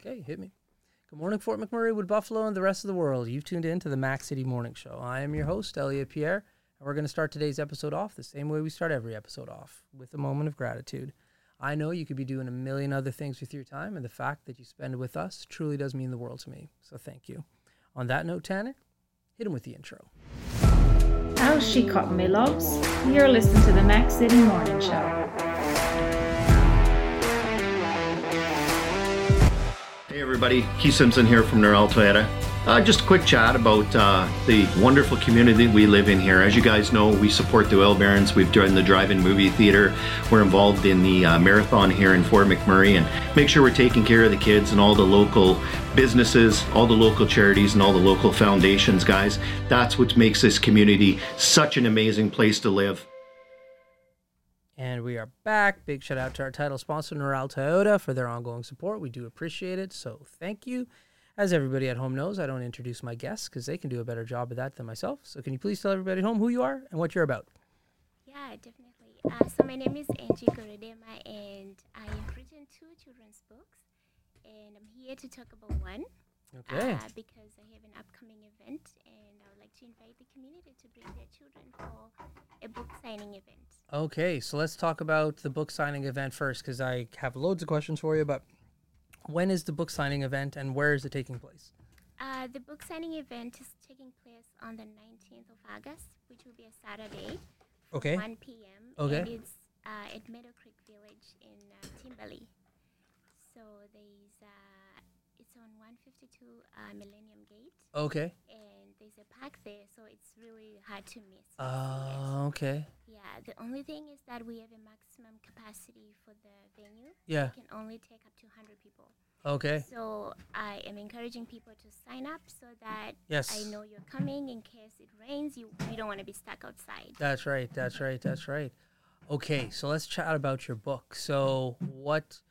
Okay, hit me. Good morning, Fort McMurray, Wood Buffalo, and the rest of the world. You've tuned in to the Mac City Morning Show. I am your host, Elliot Pierre, and we're going to start today's episode off the same way we start every episode off, with a moment of gratitude. I know you could be doing a million other things with your time, and the fact that you spend it with us truly does mean the world to me. So thank you. On that note, Tanner, hit him with the intro. How's she caught me, loves? You're listening to the Mac City Morning Show. Hey everybody, Keith Simpson here from Norel Toyota. Just a quick chat about the wonderful community we live in here. As you guys know, we support the Oil Barons. We've joined the drive-in movie theater. We're involved in the marathon here in Fort McMurray, and make sure we're taking care of the kids and all the local businesses, all the local charities, and all the local foundations, guys. That's what makes this community such an amazing place to live. And we are back. Big shout out to our title sponsor, Norel Toyota, for their ongoing support. We do appreciate it, so thank you. As everybody at home knows, I don't introduce my guests because they can do a better job of that than myself. So can you please tell everybody at home who you are and what you're about? Yeah, definitely. So my name is Angie Gorodema, and I have written 2 children's books, and I'm here to talk about one. Okay. Because I have an upcoming event, and I would like to invite the community to bring their children for a book signing event. Okay, so let's talk about the book signing event first, because I have loads of questions for you, but when is the book signing event and where is it taking place? The book signing event is taking place on the 19th of August, which will be a Saturday, Okay. 1 p.m. Okay. And it's at Meadow Creek Village in Timberley. So it's on 152 Millennium Gate. Okay. And there's a park there, so it's really hard to miss. Okay. Yeah, the only thing is that we have a maximum capacity for the venue. Yeah. We can only take up to 100 people. Okay. So I am encouraging people to sign up so that Yes. I know you're coming in case it rains. You don't want to be stuck outside. That's right. Okay, so let's chat about your book. So what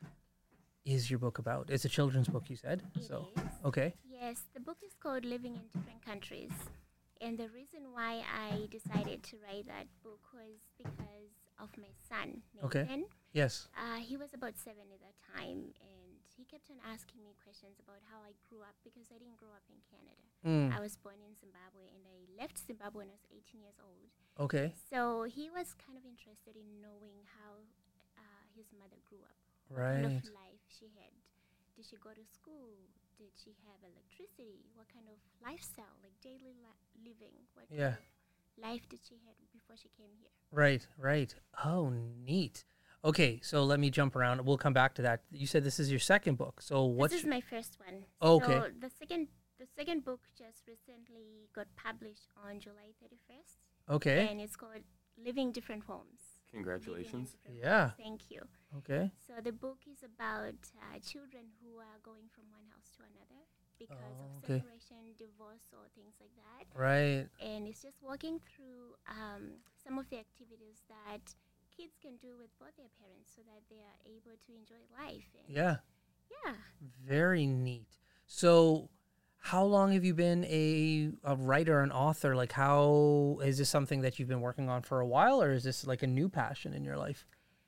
is your book about? It's a children's book, you said? It is. Okay. Yes, the book is called Living in Different Countries. And the reason why I decided to write that book was because of my son, Nathan. Okay. Yes. He was about 7 at that time, and he kept on asking me questions about how I grew up because I didn't grow up in Canada. I was born in Zimbabwe, and I left Zimbabwe when I was 18 years old. Okay. So he was kind of interested in knowing how his mother grew up. Right. What kind of life she had. Did she go to school? Did she have electricity? What kind of lifestyle, like daily living? What kind of life did she have before she came here? Right. Oh, neat. Okay, so let me jump around. We'll come back to that. You said this is your second book. So what's This is my first one. Okay. So the second book just recently got published on July 31st. Okay. And it's called Living Different Homes. Congratulations. Living in Different Yeah. Homes. Thank you. Okay. So the book is about children who are going from one house to another because of okay. separation, divorce, or things like that. Right. And it's just walking through some of the activities that kids can do with both their parents so that they are able to enjoy life. And Yeah. Yeah. Very neat. So how long have you been a writer, an author? Like, how is this something that you've been working on for a while, or is this like a new passion in your life?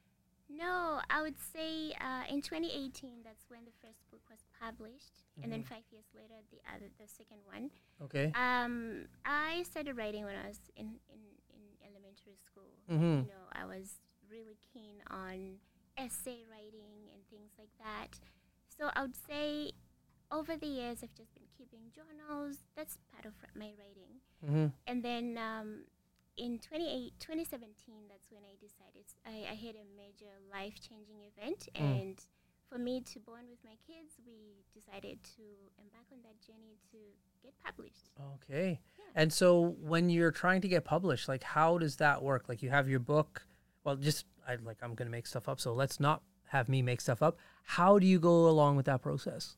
No, I would say in 2018, that's when the first book was published. And then 5 years later, the second one. Okay. I started writing when I was in elementary school. Mm-hmm. You know, I was really keen on essay writing and things like that. So I would say over the years, I've just been keeping journals. That's part of my writing. Mm-hmm. And then in 2017, that's when I decided I had a major life-changing event. And for me to bond with my kids, we decided to embark on that journey to get published. Okay. Yeah. And so when you're trying to get published, like, how does that work? Like, you have your book. Well, I'm going to make stuff up, so let's not have me make stuff up. How do you go along with that process?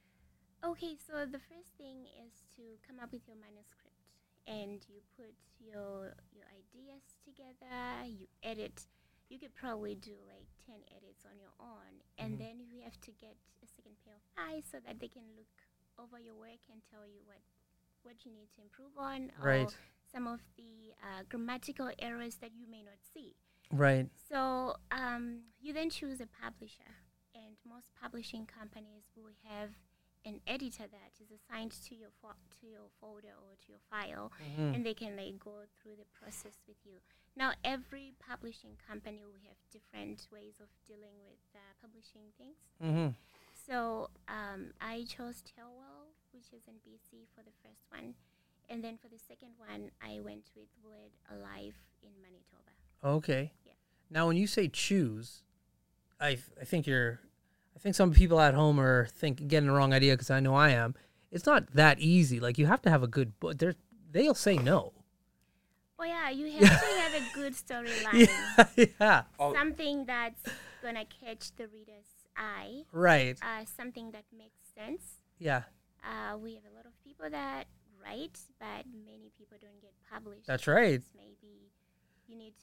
Okay, so the first thing is to come up with your manuscript, and you put your ideas together, you edit. You could probably do like 10 edits on your own, and then you have to get a second pair of eyes so that they can look over your work and tell you what you need to improve on, or Right. some of the grammatical errors that you may not see. Right. So you then choose a publisher, and most publishing companies will have an editor that is assigned to your folder or to your file, Mm-hmm. and they can like go through the process with you. Now, every publishing company will have different ways of dealing with publishing things. Mm-hmm. So I chose Tellwell, which is in BC, for the first one. And then for the second one, I went with Word Alive in Manitoba. Okay. Yeah. Now, when you say choose, I think some people at home are getting the wrong idea, because I know I am. It's not that easy. Like, you have to have a good book. They'll say no. Oh, yeah, you have to have a good storyline. Yeah. Something that's going to catch the reader's eye. Right. Something that makes sense. Yeah. We have a lot of people that write, but many people don't get published. That's right. Maybe you need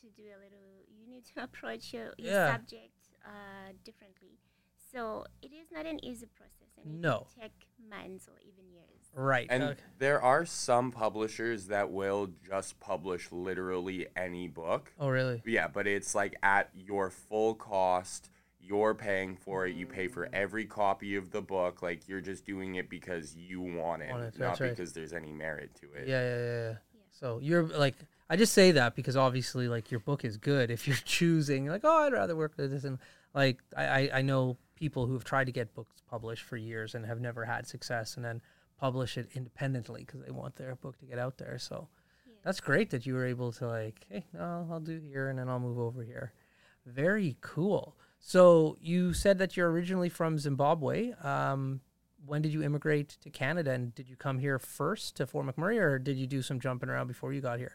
to approach your Yeah. subject differently. So it is not an easy process, and it No. can take months or even years. Right. And Okay. there are some publishers that will just publish literally any book. Oh, really? Yeah, but it's like at your full cost. You're paying for it. You pay for every copy of the book. Like, you're just doing it because you want it, Want it, not that's right. because there's any merit to it. Yeah. So you're like, I just say that because obviously, like, your book is good. If you're choosing, like, oh, I'd rather work with this, and like, I know people who have tried to get books published for years and have never had success, and then publish it independently because they want their book to get out there. So that's great that you were able to, like, hey, no, I'll do here and then I'll move over here. Very cool. So you said that you're originally from Zimbabwe. When did you immigrate to Canada, and did you come here first to Fort McMurray, or did you do some jumping around before you got here?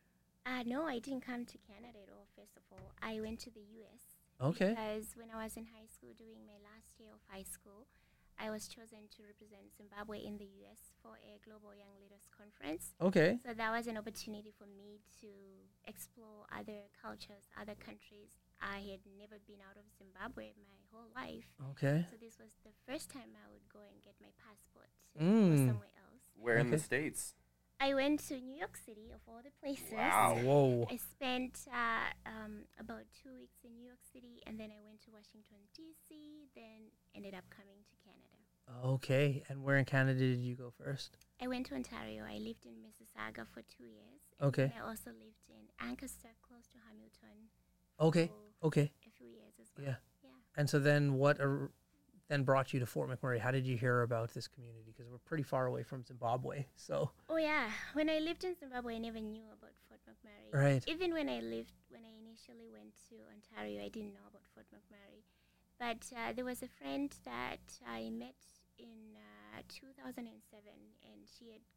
No, I didn't come to Canada at all, first of all. I went to the U.S. Okay. Because when I was in high school, doing my last year of high school, I was chosen to represent Zimbabwe in the U.S. for a Global Young Leaders Conference. Okay. So that was an opportunity for me to explore other cultures, other countries. I had never been out of Zimbabwe my whole life. Okay. So this was the first time I would go and get my passport or Mm. somewhere else. Where in the Okay. States? I went to New York City, of all the places. Wow. Whoa. I spent about 2 weeks in New York City, and then I went to Washington, D.C., then ended up coming to Canada. Okay. And where in Canada did you go first? I went to Ontario. I lived in Mississauga for 2 years. And Okay. then I also lived in Ancaster, close to Hamilton. Okay. for Okay. A few years as well. Yeah. Yeah. And so then what then brought you to Fort McMurray? How did you hear about this community? Because we're pretty far away from Zimbabwe. So. Oh yeah. When I lived in Zimbabwe, I never knew about Fort McMurray. Right. Even when I initially went to Ontario, I didn't know about Fort McMurray. But there was a friend that I met in 2007, and she had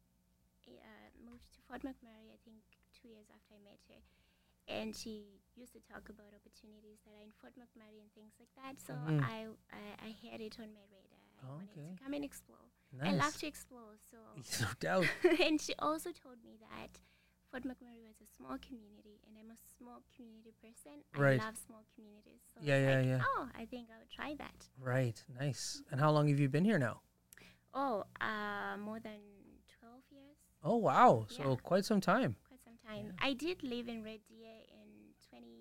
moved to Fort McMurray, I think 2 years after I met her. And she used to talk about opportunities that are in Fort McMurray and things like that. So Mhm. I had it on my radar. I wanted Okay. to come and explore. Nice. I love to explore. So No doubt. and she also told me that Fort McMurray was a small community, and I'm a small community person. Right. I love small communities. So Yeah, it's yeah, like, yeah. oh, I think I would try that. Right. Nice. And how long have you been here now? Oh, more than 12 years, Oh, wow. So Yeah. quite some time. quite some time. I did live in Red Deer in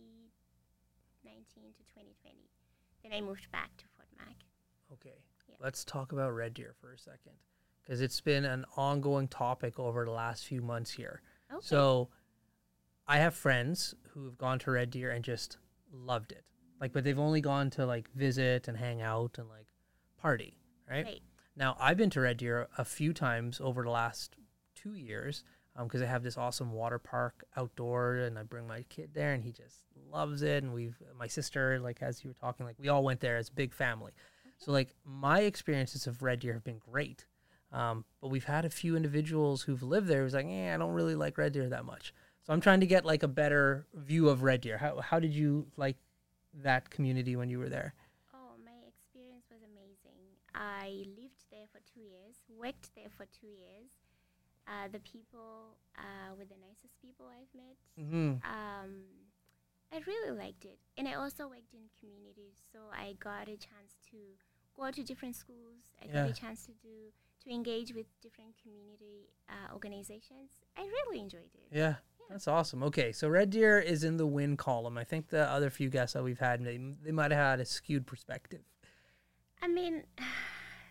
2019 to 2020. Then I moved back to Fort Mac. Okay. Yeah. Let's talk about Red Deer for a second, because it's been an ongoing topic over the last few months here. Okay. So I have friends who have gone to Red Deer and just loved it. Like, but they've only gone to like visit and hang out and like party, right? Right. Now, I've been to Red Deer a few times over the last 2 years because I have this awesome water park outdoor, and I bring my kid there, and he just loves it. And my sister, like as you were talking, like we all went there as a big family. So like my experiences of Red Deer have been great. But we've had a few individuals who've lived there who's like, I don't really like Red Deer that much. So I'm trying to get like a better view of Red Deer. How did you like that community when you were there? Oh, my experience was amazing. I lived there for 2 years, worked there for 2 years. The people were the nicest people I've met. Mm-hmm. I really liked it. And I also worked in communities, so I got a chance to go to different schools. I got Yeah. a chance to engage with different community organizations. I really enjoyed it. Yeah, that's awesome. Okay, so Red Deer is in the win column. I think the other few guests that we've had, they might have had a skewed perspective. I mean,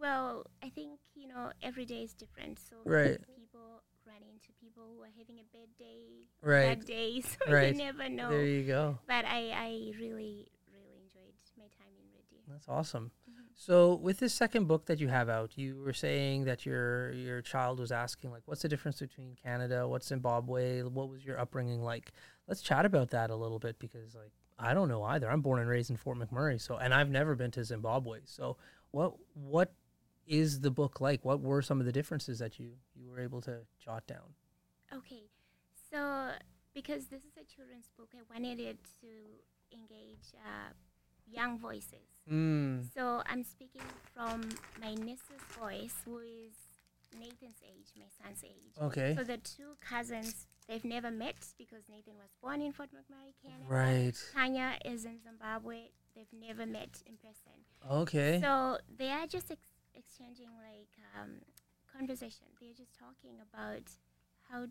Well, I think, every day is different. So Right. people run into people who are having a bad day, Right. bad days. So Right. you never know. There you go. But I really, really enjoyed my time in Red Deer. That's awesome. So with this second book that you have out, you were saying that your child was asking, like, what's the difference between Canada, what's Zimbabwe, what was your upbringing like? Let's chat about that a little bit, because like I don't know either. I'm born and raised in Fort McMurray, and I've never been to Zimbabwe. So what is the book like? What were some of the differences that you were able to jot down? Okay, so because this is a children's book, I wanted it to engage young voices. So I'm speaking from my niece's voice, who is Nathan's age, my son's age. Okay. So the two cousins, they've never met because Nathan was born in Fort McMurray, Canada. Right. Tanya is in Zimbabwe. They've never met in person. Okay. So they are just exchanging conversation. They're just talking about how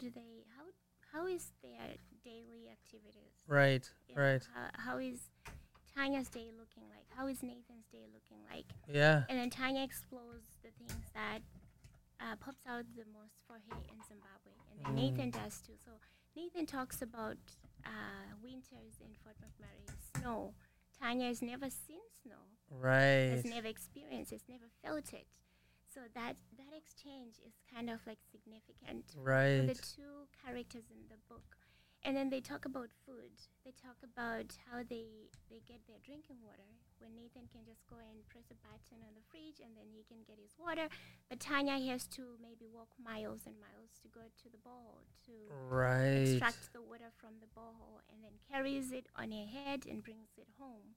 is their daily activities. Right. You know, Right. how is Tanya's day looking like? How is Nathan's day looking like? Yeah. And then Tanya explores the things that pops out the most for her in Zimbabwe. And then Nathan does too. So Nathan talks about winters in Fort McMurray, snow. Tanya has never seen snow, Right. has never experienced, has never felt it. So that exchange is kind of like significant for Right. the two characters in the book. And then they talk about food. They talk about how they get their drinking water, when Nathan can just go and press a button on the fridge and then he can get his water. But Tanya has to maybe walk miles and miles to go to the borehole to Right. extract the water from the borehole, and then carries it on her head and brings it home.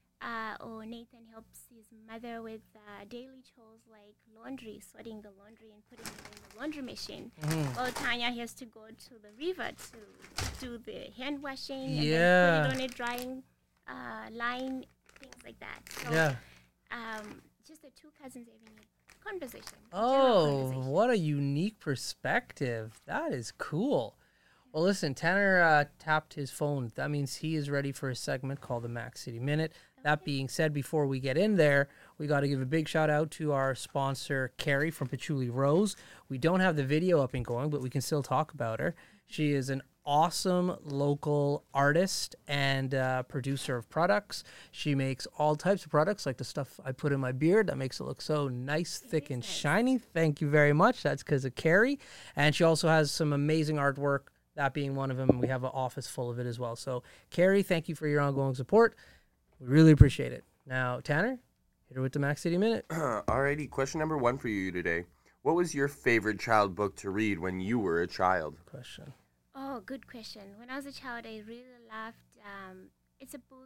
Or Nathan helps his mother with daily chores like laundry, sorting the laundry and putting it in the laundry machine. Well, Tanya has to go to the river to do the hand washing and then put it on a drying line, things like that. So, Yeah. just the two cousins having a conversation. Oh, general conversation. what a unique perspective. That is cool. Well, listen, Tanner tapped his phone. That means he is ready for a segment called the Mac City Minute. That being said, before we get in there, we got to give a big shout out to our sponsor, Carrie from Patchouli Rose. We don't have the video up and going, but we can still talk about her. She is an awesome local artist and producer of products. She makes all types of products, like the stuff I put in my beard that makes it look so nice, thick, and shiny. Thank you very much. That's because of Carrie. And she also has some amazing artwork, that being one of them. We have an office full of it as well. So, Carrie, thank you for your ongoing support. We really appreciate it. Now, Tanner, hit her with the Mac City Minute. Alrighty, question number 1 for you today. What was your favorite child book to read when you were a child? Question. Oh, good question. When I was a child, I really loved, it's a book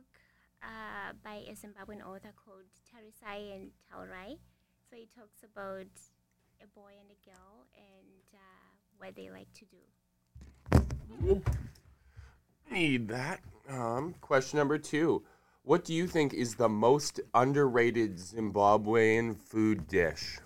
by a Zimbabwean author called Tarisai and Taurai. So it talks about a boy and a girl and what they like to do. Need that. Question number 2. What do you think is the most underrated Zimbabwean food dish?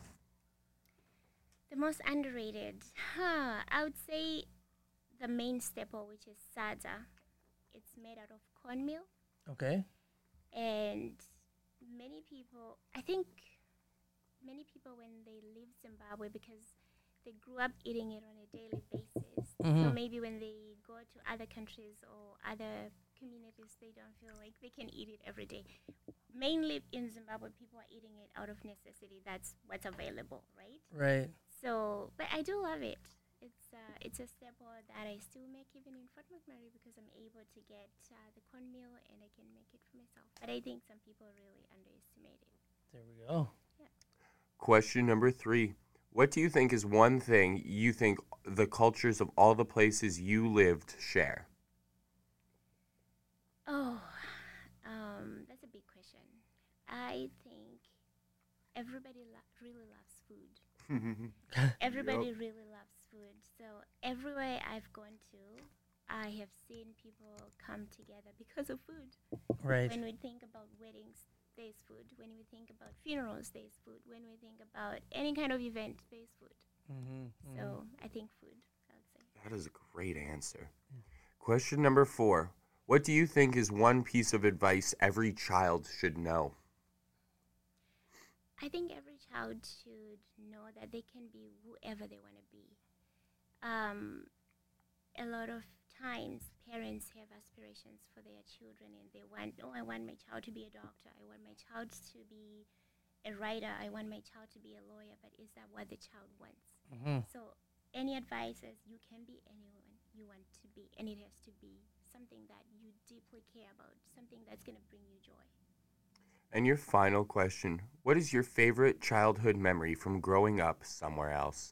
The most underrated? I would say the main staple, which is sadza. It's made out of cornmeal. Okay. And many people, I think many people when they leave Zimbabwe, because they grew up eating it on a daily basis. So maybe when they go to other countries or other communities, they don't feel like they can eat it every day. Mainly in Zimbabwe, people are eating it out of necessity. That's what's available, right? Right. So, but I do love it. It's a staple that I still make even in Fort McMurray, because I'm able to get the cornmeal and I can make it for myself. But I think some people really underestimate it. There we go. Question number 3. What do you think is one thing you think the cultures of all the places you lived share? Oh, that's a big question. I think everybody really loves food. Everybody really loves food. So everywhere I've gone to, I have seen people come together because of food. Right. When we think about weddings, there's food. When we think about funerals, there's food. When we think about any kind of event, there's food. So I think food, I would say. That is a great answer. Question number 4. What do you think is one piece of advice every child should know? I think every child should know that they can be whoever they want to be. A lot of times parents have aspirations for their children and they want, I want my child to be a doctor, I want my child to be a writer, I want my child to be a lawyer, but is that what the child wants? So any advice is you can be anyone you want to be, and it has to be something that you deeply care about, something that's going to bring you joy. And your final question, what is your favorite childhood memory from growing up somewhere else?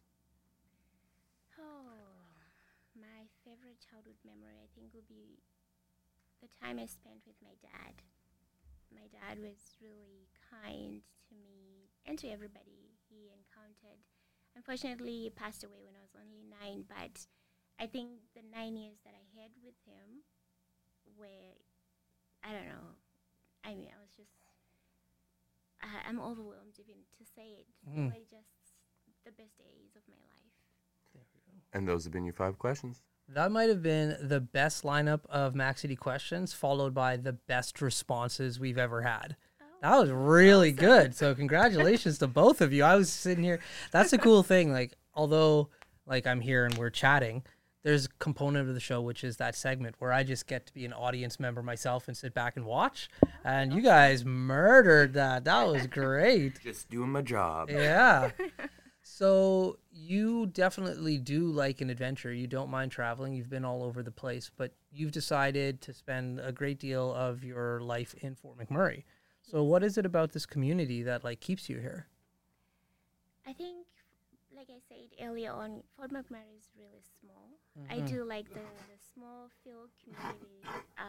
My favorite childhood memory, I think, will be the time I spent with my dad. My dad was really kind to me and to everybody he encountered. Unfortunately, he passed away when I was only 9, but I think the 9 years that I had with him were, I don't know, I mean, I was just, I'm overwhelmed even to say it. They were just the best days of my life. There we go. And those have been your 5 questions. That might have been the best lineup of Mac City questions, followed by the best responses we've ever had. That was really good. So congratulations to both of you. I was sitting here. That's a cool thing. Like, although like I'm here and we're chatting, there's a component of the show, which is that segment where I just get to be an audience member myself and sit back and watch. And you guys murdered that. That was great. Just doing my job. Yeah. So you definitely do like an adventure. You don't mind traveling. You've been all over the place, but you've decided to spend a great deal of your life in Fort McMurray. So what is it about this community that like keeps you here? I think, like I said earlier on, Fort McMurray is really small. I do like the small field community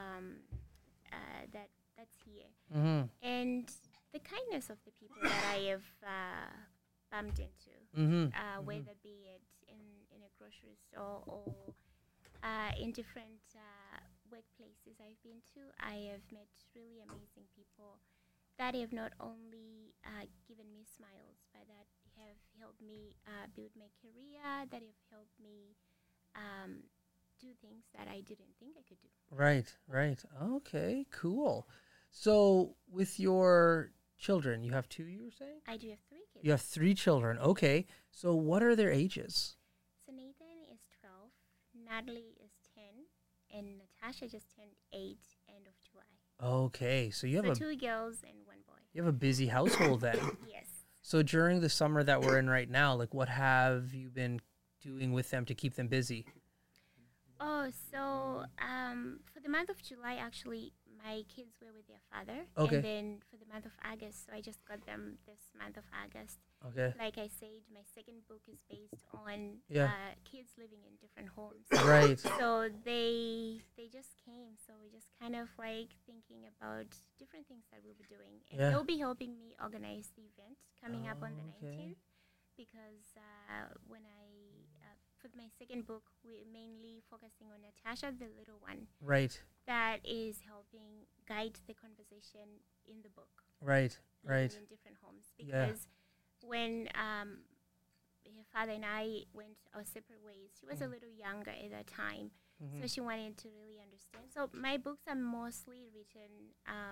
that's here. And the kindness of the people that I have bumped into, whether be it in a grocery store or in different workplaces I've been to, I have met really amazing people that have not only given me smiles, but that have helped me build my career, that have helped me do things that I didn't think I could do. Right. Okay, cool. So with your children, you have 2, you were saying? I do have 3 kids. You have 3 children. Okay. So what are their ages? So Nathan is 12, Natalie is 10, and Natasha just turned 8 end of July. Okay. So you have So 2 girls and 1 boy. you have a busy household then. Yes. So during the summer that we're in right now, like what have you been doing with them to keep them busy? Oh, so for the month of July, actually, my kids were with their father. Okay. And then for the month of August, so I just got them this month of August. Okay. Like I said, my second book is based on kids living in different homes. Right. So they just came. So we're just kind of like thinking about different things that we'll be doing. And Yeah. they'll be helping me organize the event coming up on the Okay. 19th. Because when for my second book, we're mainly focusing on Natasha, the little one, Right. that is helping guide the conversation in the book. Right. living Right. in different homes. Yeah. Because when her father and I went our separate ways, she was a little younger at that time. So she wanted to really understand. So my books are mostly written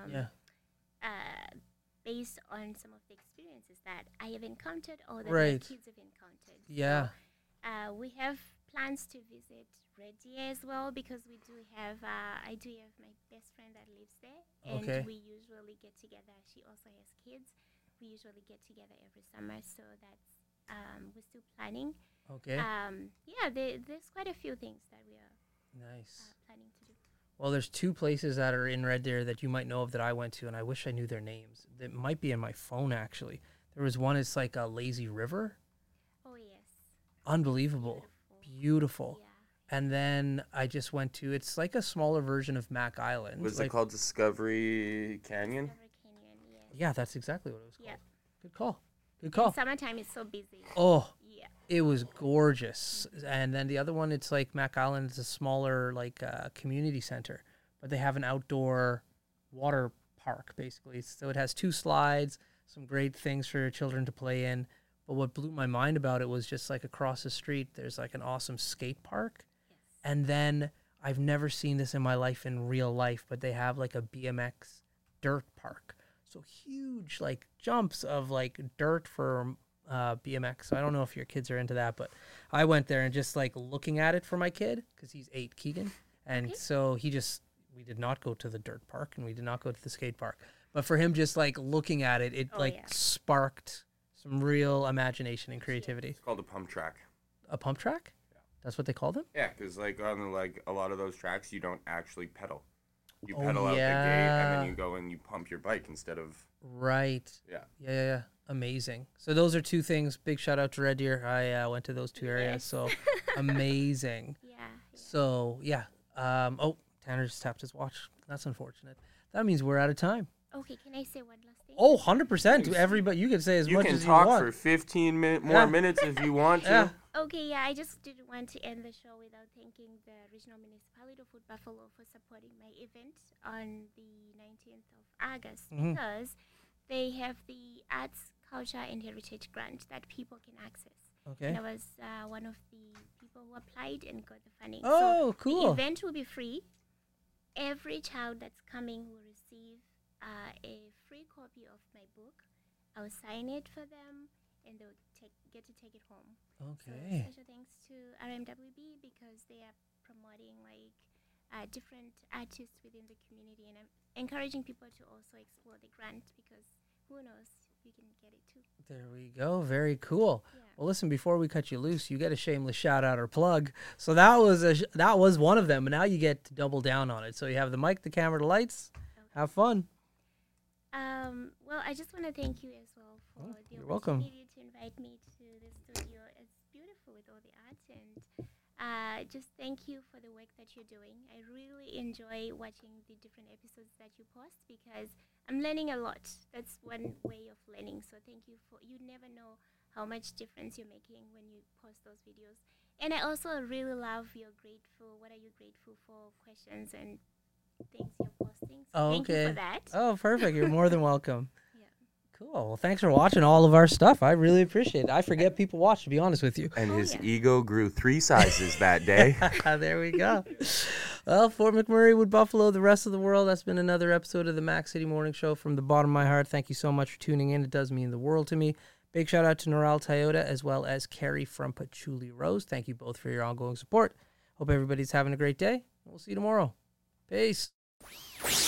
based on some of the experiences that I have encountered or that my Right. kids have encountered. Yeah. So, we have plans to visit Red Deer as well because we do have, I do have my best friend that lives there. And Okay. we usually get together. She also has kids. We usually get together every summer. So that's, we're still planning. Okay. There's quite a few things that we are Nice. planning to do. Well, there's 2 places that are in Red Deer that you might know of that I went to, and I wish I knew their names. It might be in my phone, actually. There was one, it's like a lazy river. Oh, yes. Unbelievable. Beautiful. Yeah. And then I just went to, it's like a smaller version of Mac Island. Was like, it called Discovery Canyon? Discovery Canyon, yes. Yeah, that's exactly what it was called. Yeah. Good call. Good In call. summertime, it's so busy. Oh, Yeah. it was gorgeous. And then the other one, it's like Mac Island. It's a smaller like community center, but they have an outdoor water park basically. So it has 2 slides, some great things for your children to play in. But what blew my mind about it was just like across the street, there's like an awesome skate park. Yes. And then I've never seen this in my life in real life, but they have like a BMX dirt park. So So huge, like jumps of like dirt for BMX. So I don't know if your kids are into that, but I went there and just like looking at it for my kid because he's 8, Keegan. And so we did not go to the dirt park and we did not go to the skate park. But for him, just like looking at it, it sparked some real imagination and creativity. It's called a pump track. A pump track? Yeah. That's what they call them? Yeah, because like on like a lot of those tracks, you don't actually pedal. You pedal out the gate and then you go and you pump your bike instead of... Right. Yeah. Yeah. Amazing. So those are 2 things. Big shout out to Red Deer. I went to those 2 areas. So amazing. Yeah. So, yeah. Tanner just tapped his watch. That's unfortunate. That means we're out of time. Okay, can I say one last thing? Oh, 100%. Everybody, you can say as much as you want. You can talk for 15 more minutes if you want to. Yeah. Okay, I just didn't want to end the show without thanking the Regional Municipality of Wood Buffalo for supporting my event on the 19th of August because they have the Arts, Culture, and Heritage Grant that people can access. Okay. And I was one of the people who applied and got the funding. Oh, so cool. The event will be free. Every child that's coming will receive a free copy of my book. I'll sign it for them, and they'll get to take it home. Okay. So special thanks to RMWB because they are promoting like different artists within the community, and I'm encouraging people to also explore the grant because who knows, you can get it too. There we go. Very cool. Yeah. Well, listen, before we cut you loose, you get a shameless shout out or plug. So that was one of them, but now you get to double down on it. So you have the mic, the camera, the lights. Okay. Have fun. Well, I just want to thank you as well for the welcome. opportunity to invite me to the studio. It's beautiful with all the art, and just thank you for the work that you're doing. I really enjoy watching the different episodes that you post because I'm learning a lot. That's one way of learning. So thank you you never know how much difference you're making when you post those videos. And I also really love what are you grateful for questions and things you're posting. So thank you for that. Oh, perfect. You're more than welcome. Yeah. Cool. Well, thanks for watching all of our stuff. I really appreciate it. I forget people watch, to be honest with you. And his ego grew 3 sizes that day. There we go. Well, Fort McMurray, Wood Buffalo, the rest of the world, that's been another episode of the Mac City Morning Show. From the bottom of my heart, thank you so much for tuning in. It does mean the world to me. Big shout out to Noral Toyota as well as Carrie from Patchouli Rose. Thank you both for your ongoing support. Hope everybody's having a great day. We'll see you tomorrow. Peace.